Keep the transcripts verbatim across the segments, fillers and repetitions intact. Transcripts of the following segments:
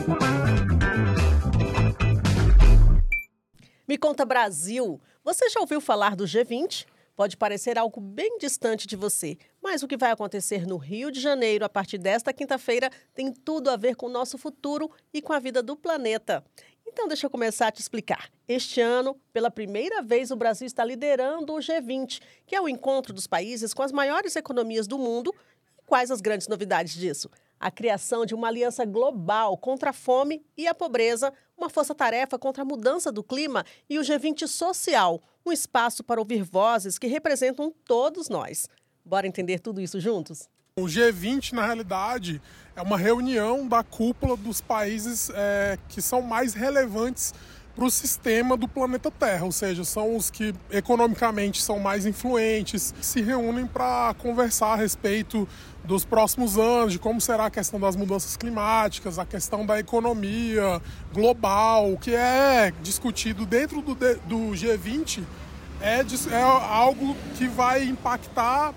Me conta, Brasil, você já ouviu falar do G vinte? Pode parecer algo bem distante de você, mas o que vai acontecer no Rio de Janeiro a partir desta quinta-feira tem tudo a ver com o nosso futuro e com a vida do planeta. Então, deixa eu começar a te explicar. Este ano, pela primeira vez, o Brasil está liderando o G vinte, que é o encontro dos países com as maiores economias do mundo. E quais as grandes novidades disso? A criação de uma aliança global contra a fome e a pobreza, uma força-tarefa contra a mudança do clima e o G vinte social, um espaço para ouvir vozes que representam todos nós. Bora entender tudo isso juntos? O G vinte, na realidade, é uma reunião da cúpula dos países é, que são mais relevantes para o sistema do planeta Terra, ou seja, são os que economicamente são mais influentes, se reúnem para conversar a respeito dos próximos anos, de como será a questão das mudanças climáticas, a questão da economia global. O que é discutido dentro do, do G vinte é, é algo que vai impactar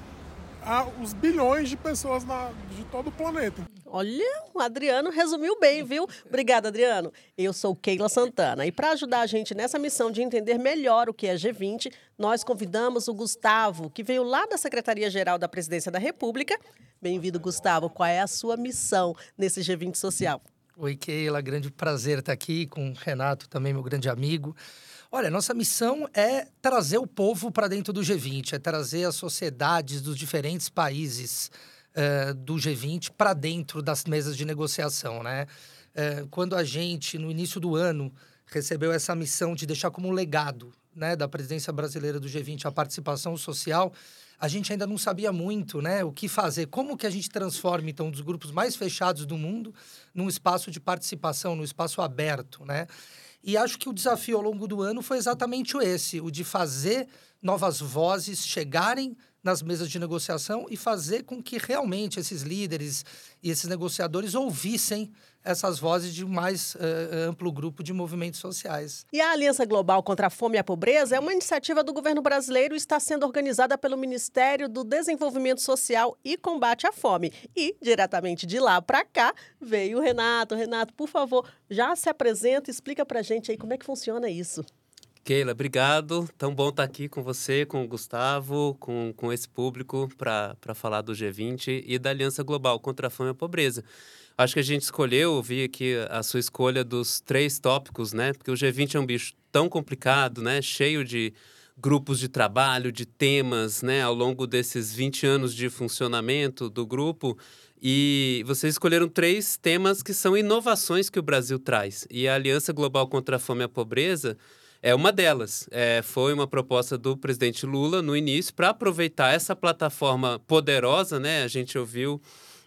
os bilhões de pessoas na, de todo o planeta. Olha, o Adriano resumiu bem, viu? Obrigada, Adriano. Eu sou Keila Santana e para ajudar a gente nessa missão de entender melhor o que é G vinte, nós convidamos o Gustavo, que veio lá da Secretaria-Geral da Presidência da República. Bem-vindo, Gustavo. Qual é a sua missão nesse G vinte social? Oi, Keila. Grande prazer estar aqui com o Renato, também meu grande amigo. Olha, nossa missão é trazer o povo para dentro do G vinte, é trazer as sociedades dos diferentes países uh, do G vinte para dentro das mesas de negociação, né? Uh, quando a gente, no início do ano, recebeu essa missão de deixar como um legado, né, da presidência brasileira do G vinte a participação social, a gente ainda não sabia muito, né, o que fazer, como que a gente transforma, então, um dos grupos mais fechados do mundo num espaço de participação, num espaço aberto, né? E acho que o desafio ao longo do ano foi exatamente esse, o de fazer novas vozes chegarem nas mesas de negociação e fazer com que realmente esses líderes e esses negociadores ouvissem essas vozes de um mais uh, amplo grupo de movimentos sociais. E a Aliança Global contra a Fome e a Pobreza é uma iniciativa do governo brasileiro e está sendo organizada pelo Ministério do Desenvolvimento Social e Combate à Fome. E, diretamente de lá para cá, veio o Renato. Renato, por favor, já se apresenta e explica para a gente aí como é que funciona isso. Keila, obrigado. Tão bom estar aqui com você, com o Gustavo, com, com esse público para falar do G vinte e da Aliança Global contra a Fome e a Pobreza. Acho que a gente escolheu, vi aqui a sua escolha dos três tópicos, né? Porque o G vinte é um bicho tão complicado, né? Cheio de grupos de trabalho, de temas, né? Ao longo desses vinte anos de funcionamento do grupo. E vocês escolheram três temas que são inovações que o Brasil traz. E a Aliança Global contra a Fome e a Pobreza é uma delas. É, foi uma proposta do presidente Lula no início para aproveitar essa plataforma poderosa, né? A gente ouviu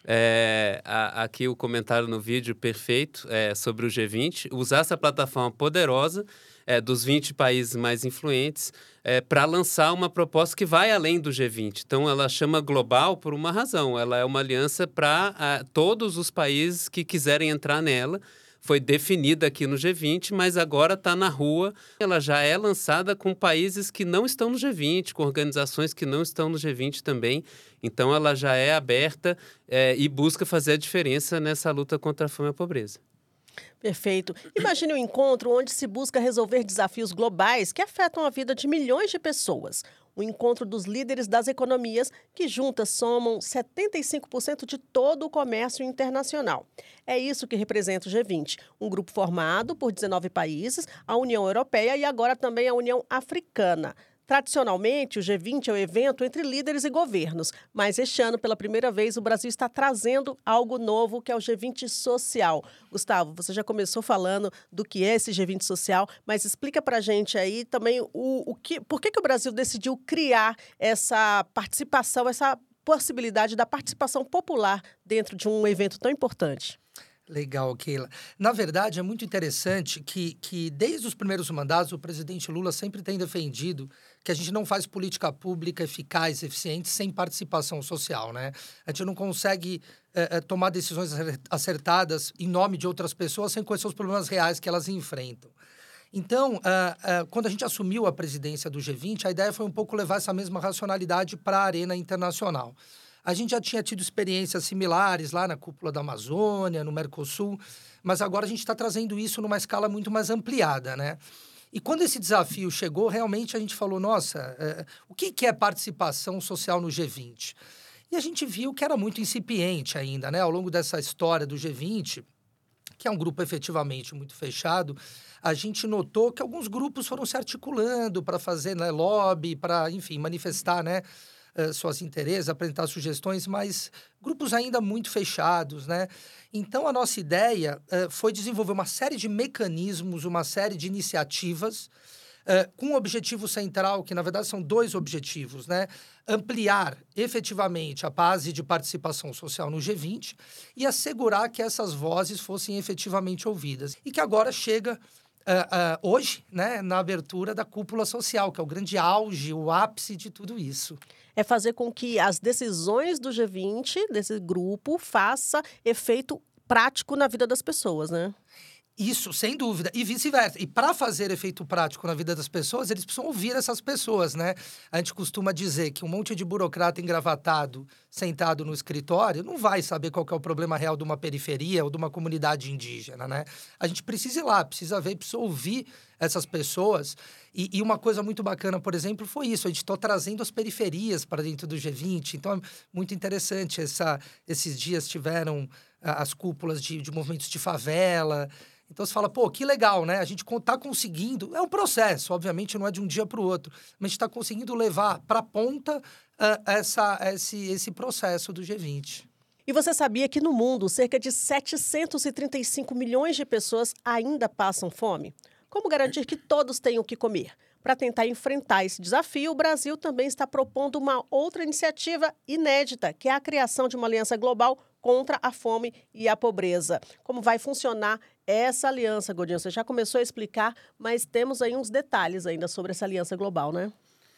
é, a, aqui o comentário no vídeo perfeito é, sobre o G vinte, usar essa plataforma poderosa é, dos vinte países mais influentes é, para lançar uma proposta que vai além do G vinte. Então, ela chama global por uma razão. Ela é uma aliança para todos os países que quiserem entrar nela. Foi definida aqui no G vinte, mas agora está na rua. Ela já é lançada com países que não estão no G vinte, com organizações que não estão no G vinte também. Então, ela já é aberta é, e busca fazer a diferença nessa luta contra a fome e a pobreza. Perfeito. Imagine um encontro onde se busca resolver desafios globais que afetam a vida de milhões de pessoas. O encontro dos líderes das economias, que juntas somam setenta e cinco por cento de todo o comércio internacional. É isso que representa o G vinte, um grupo formado por dezenove países, a União Europeia e agora também a União Africana. Tradicionalmente, o G vinte é um evento entre líderes e governos, mas este ano, pela primeira vez, o Brasil está trazendo algo novo, que é o G vinte social. Gustavo, você já começou falando do que é esse G vinte social, mas explica para a gente aí também o, o que, por que, que o Brasil decidiu criar essa participação, essa possibilidade da participação popular dentro de um evento tão importante. Legal, Keila. Na verdade, é muito interessante que, que, desde os primeiros mandatos, o presidente Lula sempre tem defendido que a gente não faz política pública eficaz, eficiente, sem participação social, né? A gente não consegue é, tomar decisões acertadas em nome de outras pessoas sem conhecer os problemas reais que elas enfrentam. Então, uh, uh, quando a gente assumiu a presidência do G vinte, a ideia foi um pouco levar essa mesma racionalidade para a arena internacional. A gente já tinha tido experiências similares lá na cúpula da Amazônia, no Mercosul, mas agora a gente está trazendo isso numa escala muito mais ampliada, né? E quando esse desafio chegou, realmente a gente falou, nossa, é, o que, que é participação social no G vinte? E a gente viu que era muito incipiente ainda, né? Ao longo dessa história do G vinte, que é um grupo efetivamente muito fechado, a gente notou que alguns grupos foram se articulando para fazer, né, lobby, para, enfim, manifestar, né, uh, suas interesses, apresentar sugestões, mas grupos ainda muito fechados, né? Então, a nossa ideia uh, foi desenvolver uma série de mecanismos, uma série de iniciativas, Uh, com um objetivo central, que na verdade são dois objetivos, né? Ampliar efetivamente a base de participação social no G vinte e assegurar que essas vozes fossem efetivamente ouvidas. E que agora chega uh, uh, hoje, né, na abertura da cúpula social, que é o grande auge, o ápice de tudo isso. É fazer com que as decisões do G vinte, desse grupo, faça efeito prático na vida das pessoas, né? Isso, sem dúvida. E vice-versa. E para fazer efeito prático na vida das pessoas, eles precisam ouvir essas pessoas, né? A gente costuma dizer que um monte de burocrata engravatado, sentado no escritório, não vai saber qual que é o problema real de uma periferia ou de uma comunidade indígena, né? A gente precisa ir lá, precisa ver, precisa ouvir essas pessoas. E, e uma coisa muito bacana, por exemplo, foi isso. A gente está trazendo as periferias para dentro do G vinte. Então, é muito interessante. Essa, esses dias tiveram ah, as cúpulas de, de movimentos de favela. Então, você fala, pô, que legal, né? A gente está conseguindo... É um processo, obviamente, não é de um dia para o outro. Mas a gente está conseguindo levar para a ponta uh, essa, esse, esse processo do G vinte. E você sabia que no mundo, cerca de setecentos e trinta e cinco milhões de pessoas ainda passam fome? Como garantir que todos tenham o que comer? Para tentar enfrentar esse desafio, o Brasil também está propondo uma outra iniciativa inédita, que é a criação de uma aliança global contra a fome e a pobreza. Como vai funcionar essa aliança, Godinho? Você já começou a explicar, mas temos aí uns detalhes ainda sobre essa aliança global, né?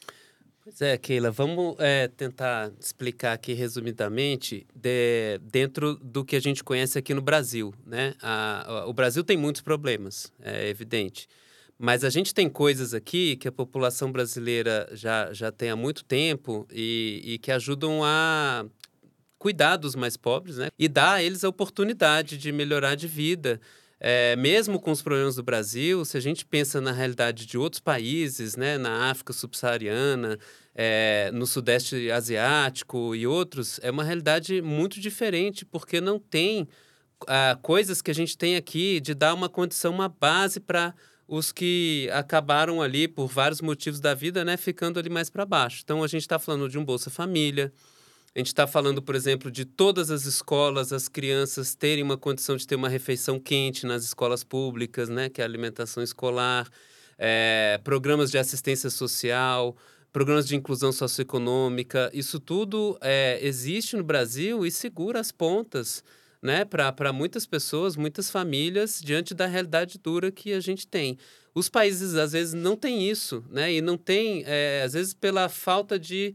Pois é, Keila, vamos é, tentar explicar aqui resumidamente de, dentro do que a gente conhece aqui no Brasil, né? A, a, o Brasil tem muitos problemas, é evidente. Mas a gente tem coisas aqui que a população brasileira já, já tem há muito tempo e, e que ajudam a cuidar dos mais pobres, né? E dar a eles a oportunidade de melhorar de vida. É, mesmo com os problemas do Brasil, se a gente pensa na realidade de outros países, né? Na África subsaariana, é, no Sudeste Asiático e outros, é uma realidade muito diferente, porque não tem ah, coisas que a gente tem aqui de dar uma condição, uma base para os que acabaram ali, por vários motivos da vida, né, ficando ali mais para baixo. Então, a gente está falando de um Bolsa Família, a gente está falando, por exemplo, de todas as escolas, as crianças terem uma condição de ter uma refeição quente nas escolas públicas, né, que é a alimentação escolar, é, programas de assistência social, programas de inclusão socioeconômica. Isso tudo é, existe no Brasil e segura as pontas, né, para muitas pessoas, muitas famílias, diante da realidade dura que a gente tem. Os países, às vezes, não têm isso, né, e não tem, é, às vezes, pela falta de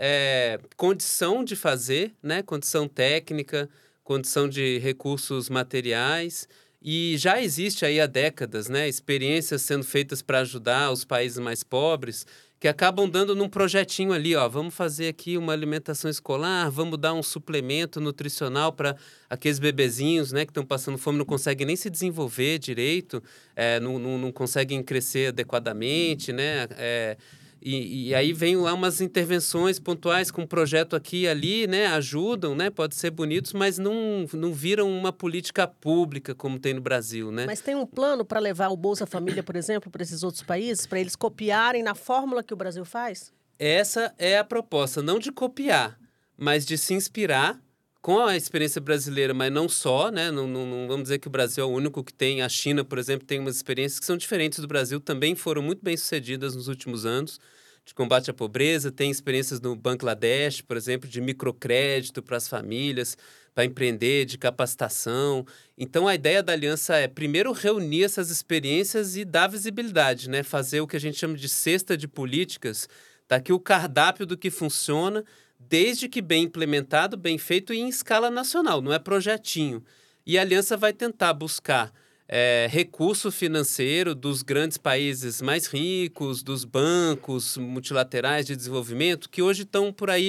é, condição de fazer, né, condição técnica, condição de recursos materiais, e já existe aí há décadas, né, experiências sendo feitas para ajudar os países mais pobres, que acabam dando num projetinho ali, ó, vamos fazer aqui uma alimentação escolar, vamos dar um suplemento nutricional para aqueles bebezinhos, né, que estão passando fome, não conseguem nem se desenvolver direito, é, não, não, não conseguem crescer adequadamente, né, é, e, e aí vem lá umas intervenções pontuais com um projeto aqui e ali, né, ajudam, né, pode ser bonitos, mas não, não viram uma política pública como tem no Brasil, né? Mas tem um plano para levar o Bolsa Família, por exemplo, para esses outros países, para eles copiarem na fórmula que o Brasil faz? Essa é a proposta, não de copiar, mas de se inspirar com a experiência brasileira, mas não só, né? Não, não, não vamos dizer que o Brasil é o único que tem. A China, por exemplo, tem umas experiências que são diferentes do Brasil, também foram muito bem sucedidas nos últimos anos, de combate à pobreza. Tem experiências no Bangladesh, por exemplo, de microcrédito para as famílias, para empreender, de capacitação. Então, a ideia da aliança é, primeiro, reunir essas experiências e dar visibilidade, né? Fazer o que a gente chama de cesta de políticas. Tá aqui o cardápio do que funciona, desde que bem implementado, bem feito e em escala nacional, não é projetinho. E a aliança vai tentar buscar é, recurso financeiro dos grandes países mais ricos, dos bancos multilaterais de desenvolvimento, que hoje estão por aí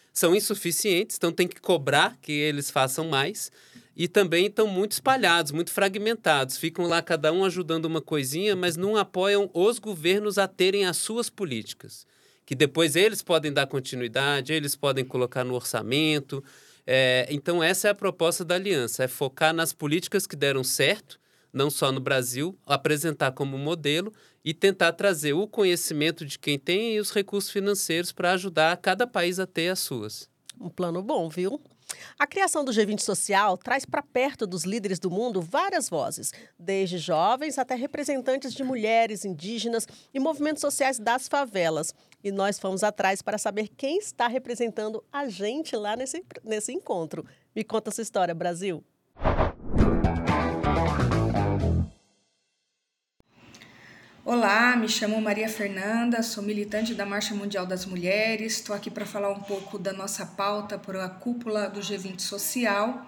são insuficientes, então tem que cobrar que eles façam mais. E também estão muito espalhados, muito fragmentados. Ficam lá cada um ajudando uma coisinha, mas não apoiam os governos a terem as suas políticas. Que depois eles podem dar continuidade, eles podem colocar no orçamento. É, então, essa é a proposta da aliança, é focar nas políticas que deram certo, não só no Brasil, apresentar como modelo e tentar trazer o conhecimento de quem tem e os recursos financeiros para ajudar cada país a ter as suas. Um plano bom, viu? A criação do G vinte Social traz para perto dos líderes do mundo várias vozes, desde jovens até representantes de mulheres, indígenas e movimentos sociais das favelas. E nós fomos atrás para saber quem está representando a gente lá nesse, nesse encontro. Me conta essa história, Brasil. Olá, me chamo Maria Fernanda, sou militante da Marcha Mundial das Mulheres. Estou aqui para falar um pouco da nossa pauta para a cúpula do G vinte Social.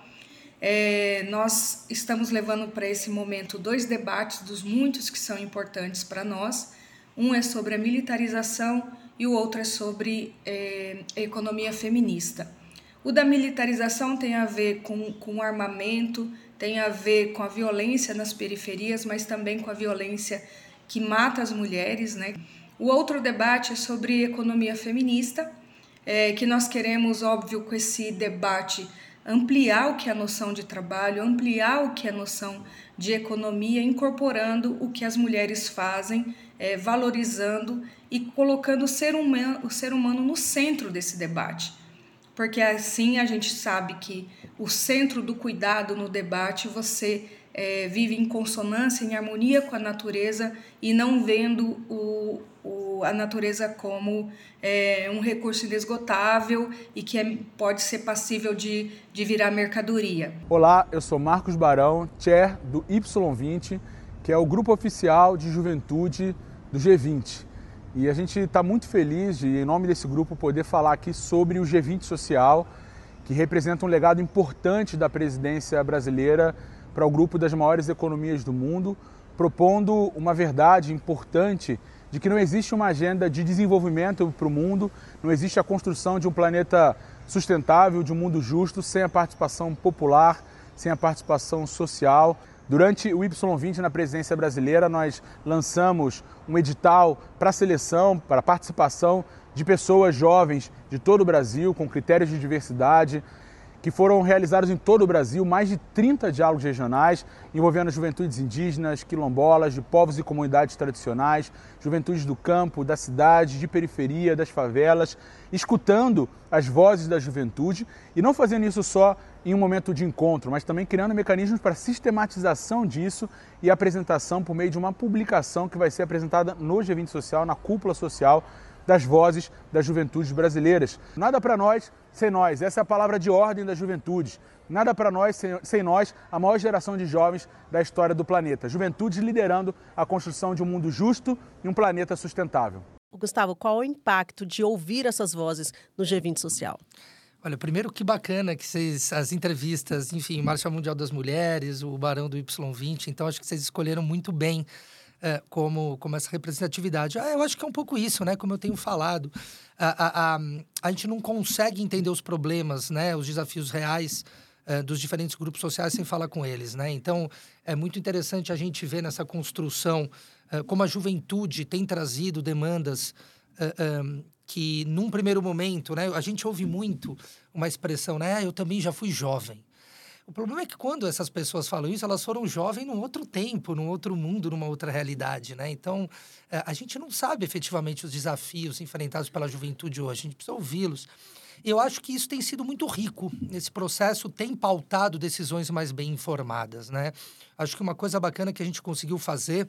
É, nós estamos levando para esse momento dois debates dos muitos que são importantes para nós. Um é sobre a militarização e o outro é sobre é, a economia feminista. O da militarização tem a ver com, com o armamento, tem a ver com a violência nas periferias, mas também com a violência que mata as mulheres, né? O outro debate é sobre economia feminista, é, que nós queremos, óbvio, com esse debate, ampliar o que é a noção de trabalho, ampliar o que é a noção de economia, incorporando o que as mulheres fazem, é, valorizando e colocando o ser humano, o ser humano no centro desse debate. Porque assim a gente sabe que o centro do cuidado no debate, você é, vive em consonância, em harmonia com a natureza e não vendo o, o, a natureza como é, um recurso inesgotável e que é, pode ser passível de, de virar mercadoria. Olá, eu sou Marcos Barão, chair do Y vinte, que é o grupo oficial de juventude do G vinte. E a gente está muito feliz de, em nome desse grupo, poder falar aqui sobre o G vinte Social, que representa um legado importante da presidência brasileira para o grupo das maiores economias do mundo, propondo uma verdade importante de que não existe uma agenda de desenvolvimento para o mundo, não existe a construção de um planeta sustentável, de um mundo justo, sem a participação popular, sem a participação social. Durante o Y vinte na presidência brasileira, nós lançamos um edital para seleção, para participação de pessoas jovens de todo o Brasil, com critérios de diversidade, que foram realizados em todo o Brasil, mais de trinta diálogos regionais, envolvendo juventudes indígenas, quilombolas, de povos e comunidades tradicionais, juventudes do campo, da cidade, de periferia, das favelas, escutando as vozes da juventude e não fazendo isso só em um momento de encontro, mas também criando mecanismos para sistematização disso e apresentação por meio de uma publicação que vai ser apresentada no G vinte Social, na cúpula social das vozes das juventudes brasileiras. Nada para nós sem nós, essa é a palavra de ordem das juventudes. Nada para nós sem, sem nós, a maior geração de jovens da história do planeta. Juventudes liderando a construção de um mundo justo e um planeta sustentável. Gustavo, qual o impacto de ouvir essas vozes no G vinte Social? Olha, primeiro que bacana que vocês, as entrevistas, enfim, Marcha Mundial das Mulheres, o Barão do Y vinte, então acho que vocês escolheram muito bem é, como, como essa representatividade. Ah, eu acho que é um pouco isso, né? Como eu tenho falado, a, a, a, a gente não consegue entender os problemas, né? Os desafios reais é, dos diferentes grupos sociais sem falar com eles, né? Então, é muito interessante a gente ver nessa construção é, como a juventude tem trazido demandas é, é, que, num primeiro momento, né? A gente ouve muito uma expressão, né? Ah, eu também já fui jovem. O problema é que quando essas pessoas falam isso, elas foram jovens num outro tempo, num outro mundo, numa outra realidade, né? Então, a gente não sabe efetivamente os desafios enfrentados pela juventude hoje, a gente precisa ouvi-los. E eu acho que isso tem sido muito rico. Esse processo tem pautado decisões mais bem informadas, né? Acho que uma coisa bacana que a gente conseguiu fazer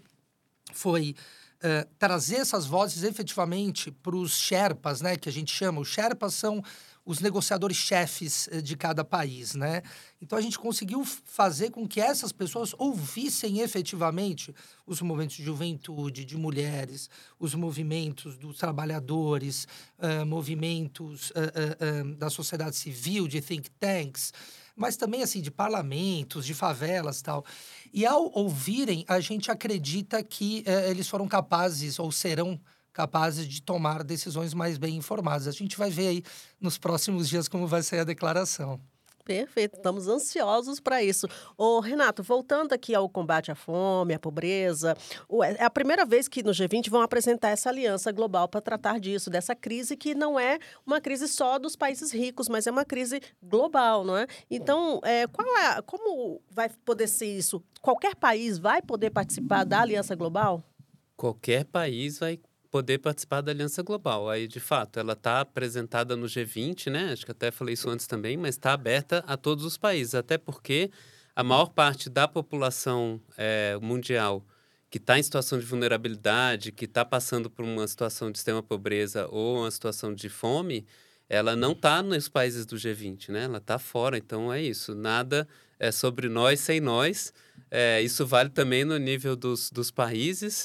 foi uh, trazer essas vozes efetivamente para os Sherpas, né? Que a gente chama. Os Sherpas são os negociadores-chefes de cada país, né? Então, a gente conseguiu fazer com que essas pessoas ouvissem efetivamente os movimentos de juventude, de mulheres, os movimentos dos trabalhadores, uh, movimentos uh, uh, uh, da sociedade civil, de think tanks, mas também, assim, de parlamentos, de favelas e tal. E, ao ouvirem, a gente acredita que uh, eles foram capazes, ou serão capazes de tomar decisões mais bem informadas. A gente vai ver aí nos próximos dias como vai ser a declaração. Perfeito, estamos ansiosos para isso. Ô, Renato, voltando aqui ao combate à fome, à pobreza, é a primeira vez que no G vinte vão apresentar essa aliança global para tratar disso, dessa crise que não é uma crise só dos países ricos, mas é uma crise global, não é? Então, é, qual é, como vai poder ser isso? Qualquer país vai poder participar da aliança global? Qualquer país vai poder participar da Aliança Global. Aí, de fato, ela está apresentada no G vinte, né? Acho que até falei isso antes também, mas está aberta a todos os países, até porque a maior parte da população é, mundial que está em situação de vulnerabilidade, que está passando por uma situação de extrema pobreza ou uma situação de fome, ela não está nos países do G vinte, né? Ela está fora, então é isso. Nada é sobre nós sem nós. É, isso vale também no nível dos, dos países.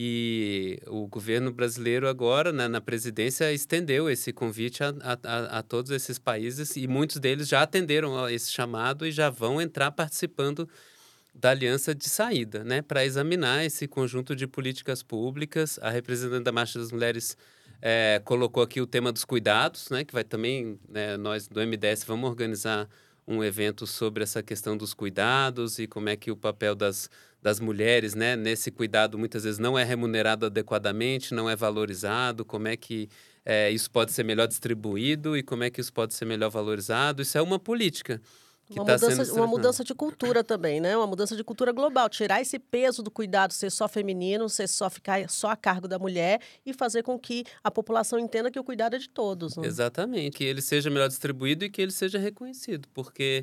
E o governo brasileiro agora, né, na presidência, estendeu esse convite a, a, a todos esses países e muitos deles já atenderam a esse chamado e já vão entrar participando da aliança de saída, né, para examinar esse conjunto de políticas públicas. A representante da Marcha das Mulheres é, colocou aqui o tema dos cuidados, né, que vai também, né, nós do M D S vamos organizar um evento sobre essa questão dos cuidados e como é que o papel das, das mulheres, né, nesse cuidado muitas vezes não é remunerado adequadamente, não é valorizado, como é que é, isso pode ser melhor distribuído e como é que isso pode ser melhor valorizado. Isso é uma política que Uma está mudança, sendo... uma mudança de cultura também, né? Uma mudança de cultura global. Tirar esse peso do cuidado ser só feminino, ser só ficar só a cargo da mulher e fazer com que a população entenda que o cuidado é de todos. Né? Exatamente. Que ele seja melhor distribuído e que ele seja reconhecido. Porque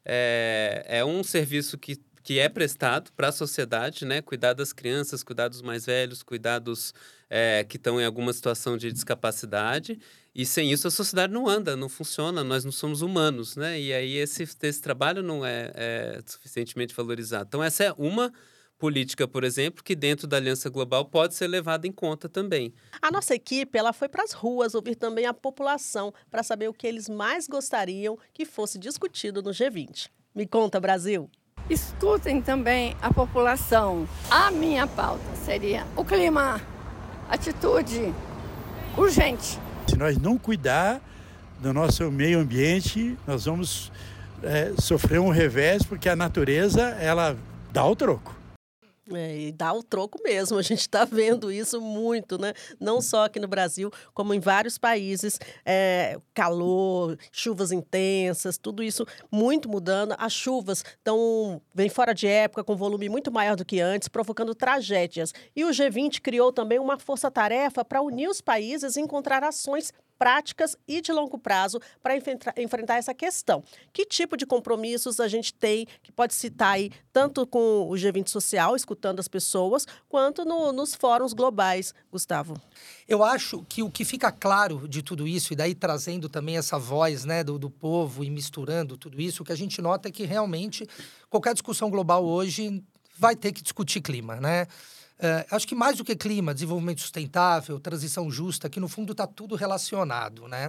é, é um serviço que, que é prestado para a sociedade, né? Cuidar das crianças, cuidar dos mais velhos, cuidar dos é, que estão em alguma situação de discapacidade. E sem isso a sociedade não anda, não funciona, nós não somos humanos, né? E aí esse, esse trabalho não é, é suficientemente valorizado. Então essa é uma política, por exemplo, que dentro da Aliança Global pode ser levada em conta também. A nossa equipe ela foi para as ruas ouvir também a população para saber o que eles mais gostariam que fosse discutido no G vinte. Me conta, Brasil! Escutem também a população. A minha pauta seria o clima, atitude urgente. Se nós não cuidar do nosso meio ambiente, nós vamos é, sofrer um revés, porque a natureza, ela dá o troco. É, e dá o troco mesmo, a gente está vendo isso muito, né? Não só aqui no Brasil, como em vários países, é, calor, chuvas intensas, tudo isso muito mudando. As chuvas estão bem fora de época, com volume muito maior do que antes, provocando tragédias. E o G vinte criou também uma força-tarefa para unir os países e encontrar ações práticas e de longo prazo para enfrentar essa questão. Que tipo de compromissos a gente tem, que pode citar aí, tanto com o G vinte Social, escutando as pessoas, quanto no, nos fóruns globais, Gustavo? Eu acho que o que fica claro de tudo isso, e daí trazendo também essa voz, né, do, do povo e misturando tudo isso, o que a gente nota é que realmente qualquer discussão global hoje vai ter que discutir clima, né? Uh, acho que mais do que clima, desenvolvimento sustentável, transição justa, que no fundo está tudo relacionado, né?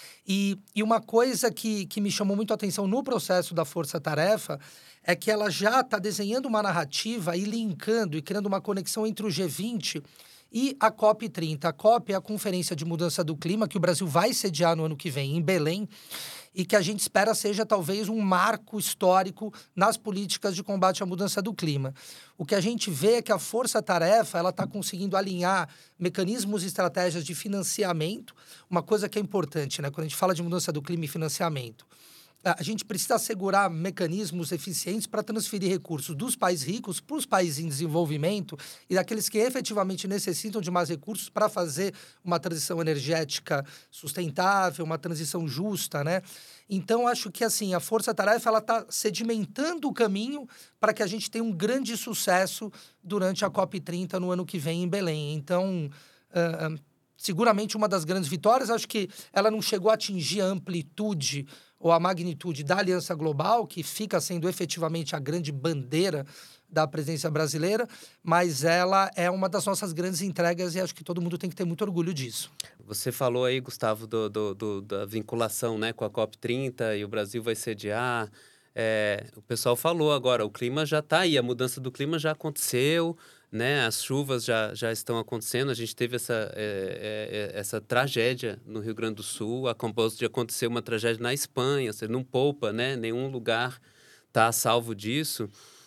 E, e uma coisa que, que me chamou muito a atenção no processo da Força Tarefa é que ela já está desenhando uma narrativa e linkando e criando uma conexão entre o G vinte e a COP trinta. A COP é a Conferência de Mudança do Clima, que o Brasil vai sediar no ano que vem, em Belém, e que a gente espera seja talvez um marco histórico nas políticas de combate à mudança do clima. O que a gente vê é que a Força-Tarefa ela está conseguindo alinhar mecanismos e estratégias de financiamento, uma coisa que é importante, né? Quando a gente fala de mudança do clima e financiamento. A gente precisa assegurar mecanismos eficientes para transferir recursos dos países ricos para os países em desenvolvimento e daqueles que efetivamente necessitam de mais recursos para fazer uma transição energética sustentável, uma transição justa, né? Então, acho que assim, a Força-Tarefa ela está sedimentando o caminho para que a gente tenha um grande sucesso durante a COP trinta no ano que vem em Belém. Então, uh, seguramente uma das grandes vitórias, acho que ela não chegou a atingir a amplitude ou a magnitude da Aliança Global, que fica sendo efetivamente a grande bandeira da presidência brasileira, mas ela é uma das nossas grandes entregas e acho que todo mundo tem que ter muito orgulho disso. Você falou aí, Gustavo, do, do, do, da vinculação, né, com a COP trinta e o Brasil vai sediar. É, o pessoal falou agora, o clima já está aí, a mudança do clima já aconteceu, né? As chuvas já, já estão acontecendo, a gente teve essa, é, é, essa tragédia no Rio Grande do Sul, a propósito de acontecer uma tragédia na Espanha, você não poupa, né? Nenhum lugar está a salvo disso.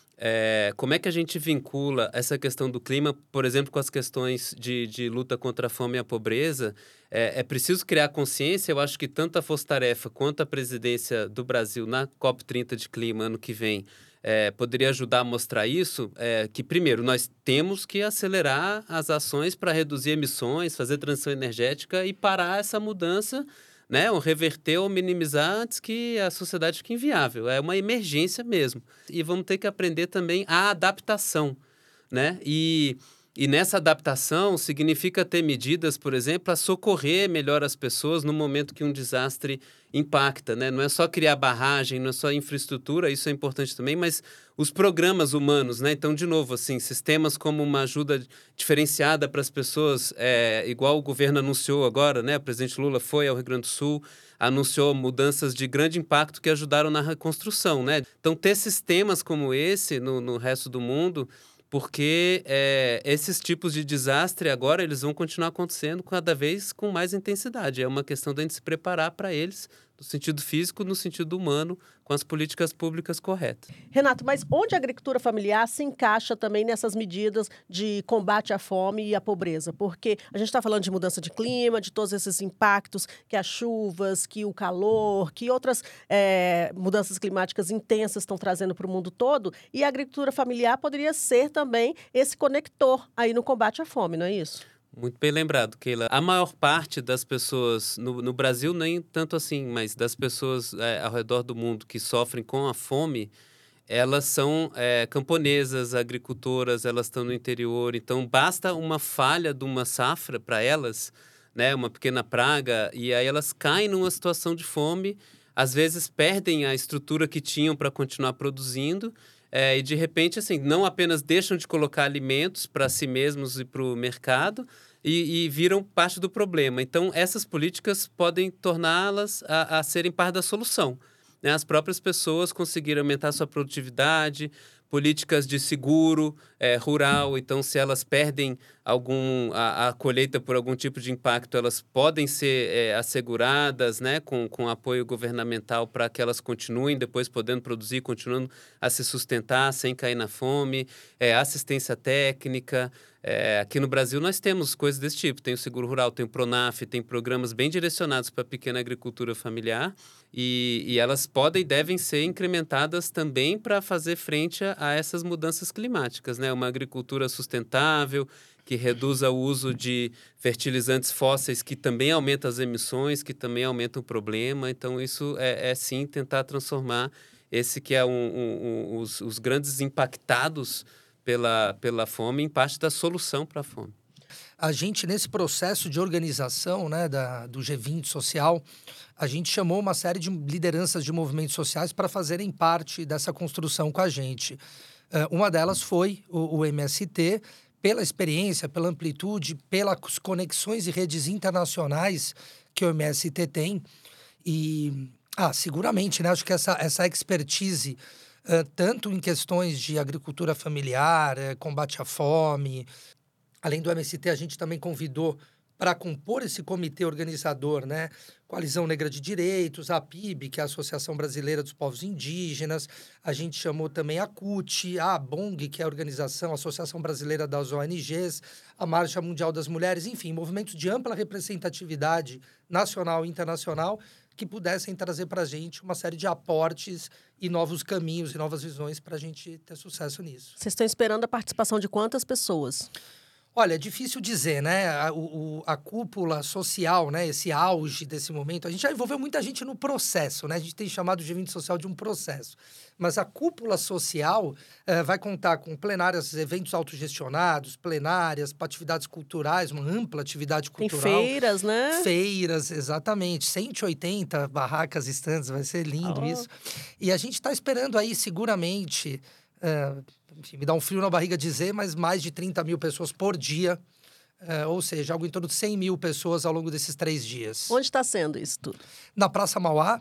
É, como é que a gente vincula essa questão do clima, por exemplo, com as questões de, de luta contra a fome e a pobreza? É, é preciso criar consciência. Eu acho que tanto a Força Tarefa quanto a presidência do Brasil na COP trinta de clima ano que vem é, poderia ajudar a mostrar isso, é, que primeiro nós temos que acelerar as ações para reduzir emissões, fazer transição energética e parar essa mudança, né, ou reverter ou minimizar antes que a sociedade fique inviável. É uma emergência mesmo. E vamos ter que aprender também a adaptação, né? E, e nessa adaptação significa ter medidas, por exemplo, a socorrer melhor as pessoas no momento que um desastre impacta, né? Não é só criar barragem, não é só infraestrutura, isso é importante também, mas os programas humanos, né? Então, de novo, assim, sistemas como uma ajuda diferenciada para as pessoas, é, igual o governo anunciou agora, né? O presidente Lula foi ao Rio Grande do Sul, anunciou mudanças de grande impacto que ajudaram na reconstrução, né? Então, ter sistemas como esse no, no resto do mundo, porque é, esses tipos de desastre agora eles vão continuar acontecendo cada vez com mais intensidade. É uma questão de a gente se preparar para eles, no sentido físico, no sentido humano, com as políticas públicas corretas. Renato, mas onde a agricultura familiar se encaixa também nessas medidas de combate à fome e à pobreza? Porque a gente está falando de mudança de clima, de todos esses impactos que as chuvas, que o calor, que outras é, mudanças climáticas intensas estão trazendo para o mundo todo, e a agricultura familiar poderia ser também esse conector aí no combate à fome, não é isso? Muito bem lembrado, Keila. A maior parte das pessoas, no, no Brasil nem tanto assim, mas das pessoas é, ao redor do mundo que sofrem com a fome, elas são é, camponesas, agricultoras, elas estão no interior. Então, basta uma falha de uma safra para elas, né, uma pequena praga, e aí elas caem numa situação de fome, às vezes perdem a estrutura que tinham para continuar produzindo, É, e, de repente, assim, não apenas deixam de colocar alimentos para si mesmos e para o mercado e, e viram parte do problema. Então, essas políticas podem torná-las a, a serem parte da solução, né? As próprias pessoas conseguiram aumentar sua produtividade, políticas de seguro é, rural. Então, se elas perdem algum, a, a colheita por algum tipo de impacto, elas podem ser é, asseguradas, né, com, com apoio governamental para que elas continuem depois podendo produzir, continuando a se sustentar sem cair na fome, é, assistência técnica. É, aqui no Brasil nós temos coisas desse tipo, tem o Seguro Rural, tem o Pronaf, tem programas bem direcionados para a pequena agricultura familiar e, e elas podem e devem ser incrementadas também para fazer frente a, a essas mudanças climáticas, né? Uma agricultura sustentável, que reduza o uso de fertilizantes fósseis, que também aumenta as emissões, que também aumenta o problema. Então, isso é, é sim tentar transformar esse que é um, um, um, os, os grandes impactados pela, pela fome em parte da solução para a fome. A gente, nesse processo de organização, né, da, do G vinte social, a gente chamou uma série de lideranças de movimentos sociais para fazerem parte dessa construção com a gente. Uh, uma delas foi o, o M S T, pela experiência, pela amplitude, pelas conexões e redes internacionais que o M S T tem. E, ah, seguramente, né? Acho que essa, essa expertise, uh, tanto em questões de agricultura familiar, uh, combate à fome. Além do M S T, a gente também convidou para compor esse comitê organizador, né? Coalizão Negra de Direitos, a P I B, que é a Associação Brasileira dos Povos Indígenas. A gente chamou também a C U T, a ABONG, que é a organização, a Associação Brasileira das O N Gs, a Marcha Mundial das Mulheres, enfim, movimentos de ampla representatividade nacional e internacional que pudessem trazer para a gente uma série de aportes e novos caminhos e novas visões para a gente ter sucesso nisso. Vocês estão esperando a participação de quantas pessoas? Olha, é difícil dizer, né? A, o, a cúpula social, né? Esse auge desse momento. A gente já envolveu muita gente no processo, né? A gente tem chamado o G vinte Social de um processo. Mas a cúpula social eh, vai contar com plenárias, eventos autogestionados, plenárias, atividades culturais, uma ampla atividade cultural. Tem feiras, né? Feiras, exatamente. cento e oitenta barracas, estandes, vai ser lindo oh. isso. E a gente está esperando aí, seguramente... Uh, enfim, me dá um frio na barriga dizer, mas mais de trinta mil pessoas por dia, uh, ou seja, algo em torno de cem mil pessoas ao longo desses três dias. Onde está sendo isso tudo? Na Praça Mauá,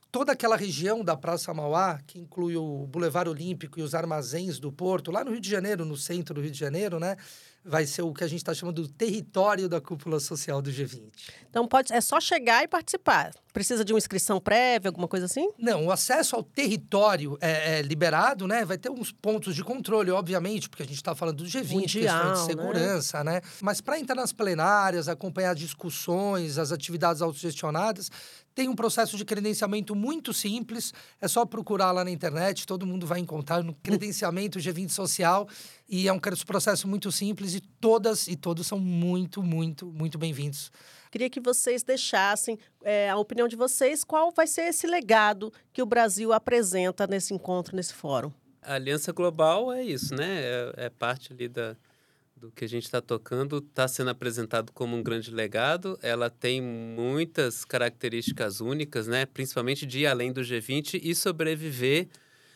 toda aquela região da Praça Mauá, que inclui o Boulevard Olímpico e os armazéns do Porto, lá no Rio de Janeiro, no centro do Rio de Janeiro, né? Vai ser o que a gente está chamando do território da cúpula social do G vinte. Então, pode, é só chegar e participar. Precisa de uma inscrição prévia, alguma coisa assim? Não, o acesso ao território é, é liberado, né? Vai ter uns pontos de controle, obviamente, porque a gente está falando do G vinte, Mundial, questões de segurança, né? né? Mas para entrar nas plenárias, acompanhar discussões, as atividades autogestionadas, tem um processo de credenciamento muito simples. É só procurar lá na internet, todo mundo vai encontrar no credenciamento G vinte Social. E é um processo muito simples e todas e todos são muito, muito, muito bem-vindos. Queria que vocês deixassem é, a opinião de vocês, qual vai ser esse legado que o Brasil apresenta nesse encontro, nesse fórum. A Aliança Global é isso, né? É, é parte ali da, do que a gente está tocando, está sendo apresentado como um grande legado. Ela tem muitas características únicas, né? Principalmente de ir além do G vinte e sobreviver,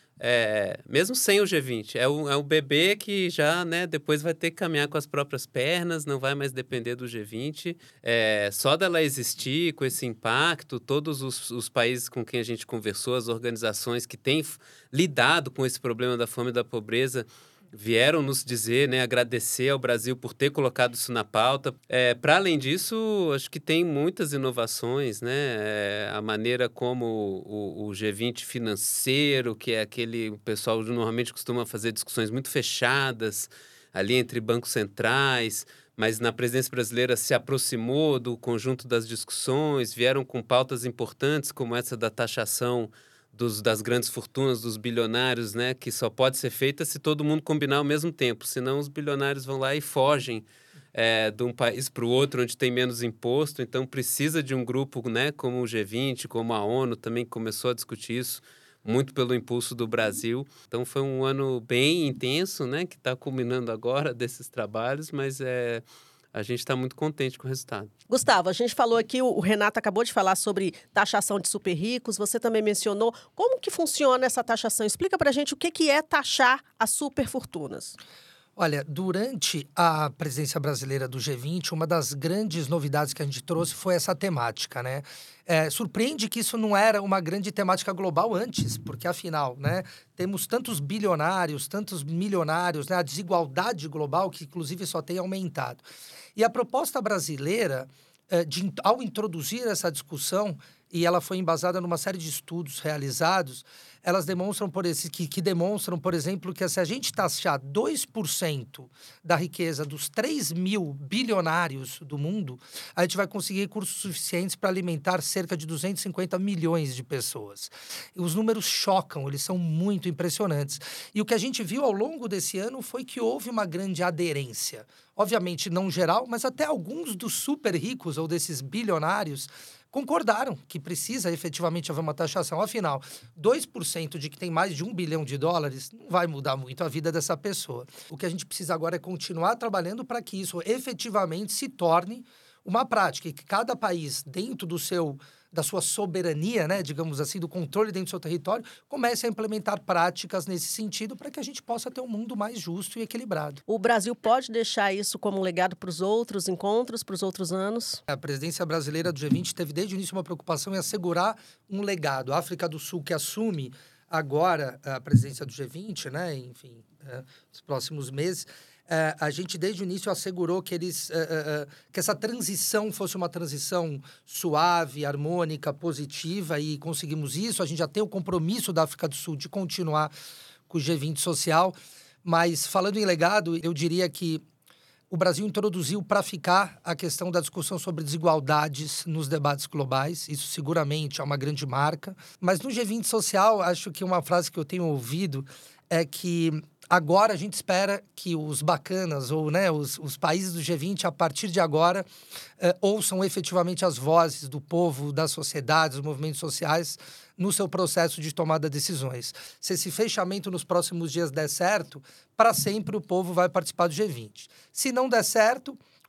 é, mesmo sem o G vinte. É um, é um bebê que já, né, depois vai ter que caminhar com as próprias pernas, não vai mais depender do G vinte. É, só dela existir, com esse impacto, todos os, os países com quem a gente conversou, as organizações que têm lidado com esse problema da fome e da pobreza, vieram nos dizer, né, agradecer ao Brasil por ter colocado isso na pauta. É, para além disso, acho que tem muitas inovações, né? É, a maneira como o, o G vinte financeiro, que é aquele... O pessoal normalmente costuma fazer discussões muito fechadas, ali entre bancos centrais, mas na presidência brasileira se aproximou do conjunto das discussões, vieram com pautas importantes, como essa da taxação Dos, das grandes fortunas, dos bilionários, né? Que só pode ser feita se todo mundo combinar ao mesmo tempo. Senão os bilionários vão lá e fogem é, de um país para o outro, onde tem menos imposto. Então, precisa de um grupo, né, como o G vinte, como a ONU, também começou a discutir isso, muito pelo impulso do Brasil. Então, foi um ano bem intenso, né? Que está culminando agora desses trabalhos, mas é... A gente está muito contente com o resultado. Gustavo, a gente falou aqui, o Renato acabou de falar sobre taxação de super ricos, você também mencionou. Como que funciona essa taxação? Explica para a gente o que, que é taxar as superfortunas. Olha, durante a presidência brasileira do G vinte, uma das grandes novidades que a gente trouxe foi essa temática, né? É, surpreende que isso não era uma grande temática global antes, porque, afinal, né, temos tantos bilionários, tantos milionários, né, a desigualdade global que, inclusive, só tem aumentado. E a proposta brasileira, é, de, ao introduzir essa discussão, e ela foi embasada numa série de estudos realizados, elas demonstram, por esse, que, que demonstram, por exemplo, que se a gente taxar dois por cento da riqueza dos três mil bilionários do mundo, a gente vai conseguir recursos suficientes para alimentar cerca de duzentos e cinquenta milhões de pessoas. E os números chocam, eles são muito impressionantes. E o que a gente viu ao longo desse ano foi que houve uma grande aderência. Obviamente, não geral, mas até alguns dos super ricos ou desses bilionários concordaram que precisa efetivamente haver uma taxação. Afinal, dois por cento de que tem mais de um bilhão de dólares não vai mudar muito a vida dessa pessoa. O que a gente precisa agora é continuar trabalhando para que isso efetivamente se torne uma prática e que cada país, dentro do seu, da sua soberania, né, digamos assim, do controle dentro do seu território, comece a implementar práticas nesse sentido para que a gente possa ter um mundo mais justo e equilibrado. O Brasil pode deixar isso como um legado para os outros encontros, para os outros anos? A presidência brasileira do G vinte teve desde o início uma preocupação em assegurar um legado. A África do Sul, que assume agora a presidência do G vinte, né, enfim, é, nos próximos meses, É, a gente, desde o início, assegurou que, eles, é, é, que essa transição fosse uma transição suave, harmônica, positiva, e conseguimos isso. A gente já tem o compromisso da África do Sul de continuar com o G vinte social. Mas, falando em legado, eu diria que o Brasil introduziu para ficar a questão da discussão sobre desigualdades nos debates globais. Isso seguramente é uma grande marca. Mas no G vinte social, acho que uma frase que eu tenho ouvido é que agora a gente espera que os bacanas, ou né, os, os países do G vinte, a partir de agora, eh, ouçam efetivamente as vozes do povo, da sociedade, dos movimentos sociais, no seu processo de tomada de decisões. Se esse fechamento nos próximos dias der certo, para sempre o povo vai participar do G vinte. Se não der certo,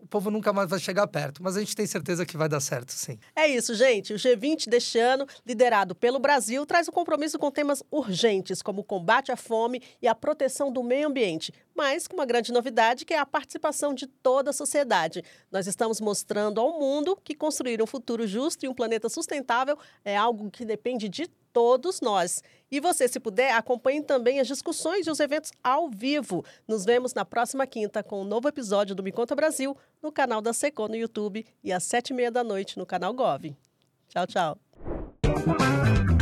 o povo nunca mais vai chegar perto. Mas a gente tem certeza que vai dar certo, sim. É isso, gente. O G vinte deste ano, liderado pelo Brasil, traz um compromisso com temas urgentes, como o combate à fome e a proteção do meio ambiente. Mas com uma grande novidade, que é a participação de toda a sociedade. Nós estamos mostrando ao mundo que construir um futuro justo e um planeta sustentável é algo que depende de todos nós. E você, se puder, acompanhe também as discussões e os eventos ao vivo. Nos vemos na próxima quinta com um novo episódio do Me Conta Brasil, no canal da Secom no YouTube e às sete e meia da noite no canal Gov. Tchau, tchau.